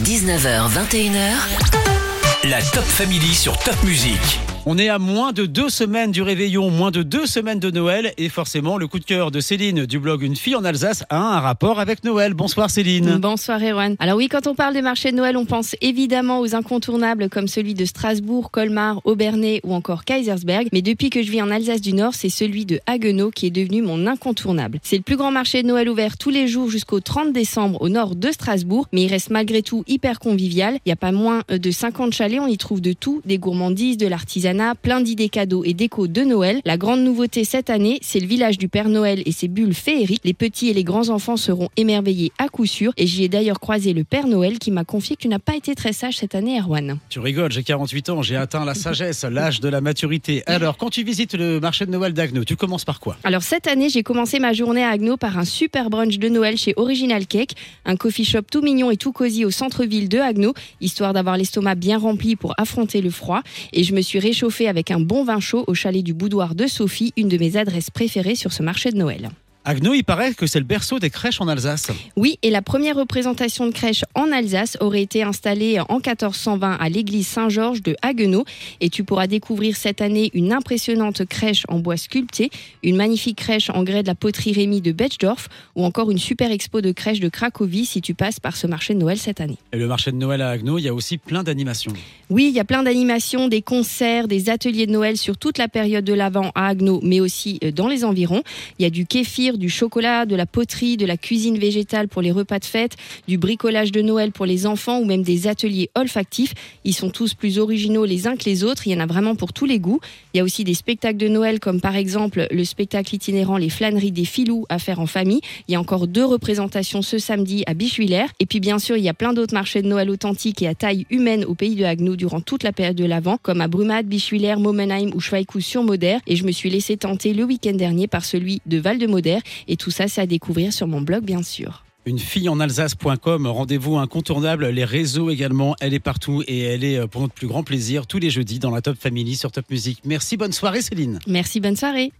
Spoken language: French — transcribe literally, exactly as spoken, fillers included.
dix-neuf heures vingt et une heures, La Top Family sur Top Music. On est à moins de deux semaines du réveillon, moins de deux semaines de Noël et forcément le coup de cœur de Céline du blog Une fille en Alsace a un rapport avec Noël. Bonsoir Céline. Bonsoir Erwan. Alors oui, quand on parle des marchés de Noël, on pense évidemment aux incontournables comme celui de Strasbourg, Colmar, Obernai ou encore Kaisersberg. Mais depuis que je vis en Alsace du Nord, c'est celui de Haguenau qui est devenu mon incontournable. C'est le plus grand marché de Noël ouvert tous les jours jusqu'au trente décembre au nord de Strasbourg, mais il reste malgré tout hyper convivial. Il n'y a pas moins de cinquante chalets, on y trouve de tout, des gourmandises, de l'artisanat, plein d'idées cadeaux et déco de Noël. La grande nouveauté cette année, c'est le village du Père Noël et ses bulles féeriques. Les petits et les grands enfants seront émerveillés à coup sûr et j'y ai d'ailleurs croisé le Père Noël qui m'a confié que tu n'as pas été très sage cette année, Erwan. Tu rigoles, j'ai quarante-huit ans, j'ai atteint la sagesse, l'âge de la maturité. Alors, quand tu visites le marché de Noël d'Haguenau, tu commences par quoi ? Alors cette année, j'ai commencé ma journée à Haguenau par un super brunch de Noël chez Original Cake, un coffee shop tout mignon et tout cosy au centre-ville de Haguenau, histoire d'avoir l'estomac bien rempli pour affronter le froid. Et je me suis réchauffée avec un bon vin chaud au chalet du Boudoir de Sophie, une de mes adresses préférées sur ce marché de Noël. Haguenau, il paraît que c'est le berceau des crèches en Alsace. Oui, et la première représentation de crèche en Alsace aurait été installée en quatorze cent vingt à l'église Saint-Georges de Haguenau. Et tu pourras découvrir cette année une impressionnante crèche en bois sculpté, une magnifique crèche en grès de la poterie Rémy de Betschdorf ou encore une super expo de crèche de Cracovie si tu passes par ce marché de Noël cette année. Et le marché de Noël à Haguenau, il y a aussi plein d'animations. Oui, il y a plein d'animations, des concerts, des ateliers de Noël sur toute la période de l'Avent à Haguenau, mais aussi dans les environs. Il y a du kéfir, du chocolat, de la poterie, de la cuisine végétale pour les repas de fête, du bricolage de Noël pour les enfants ou même des ateliers olfactifs. Ils sont tous plus originaux les uns que les autres, il y en a vraiment pour tous les goûts. Il y a aussi des spectacles de Noël comme par exemple le spectacle itinérant Les Flâneries des Filous à faire en famille. Il y a encore deux représentations ce samedi à Bischwiller. Et puis bien sûr, il y a plein d'autres marchés de Noël authentiques et à taille humaine au pays de Haguenau durant toute la période de l'Avent, comme à Brumath, Bischwiller, Momenheim ou Schweighouse-sur-Moder. Et je me suis laissé tenter le week-end dernier par celui de Val-de-Moder. Et tout ça, c'est à découvrir sur mon blog, bien sûr. Une fille en Alsace point com, rendez-vous incontournable, les réseaux également, elle est partout et elle est pour notre plus grand plaisir tous les jeudis dans la Top Family sur Top Music. Merci, bonne soirée Céline. Merci, bonne soirée.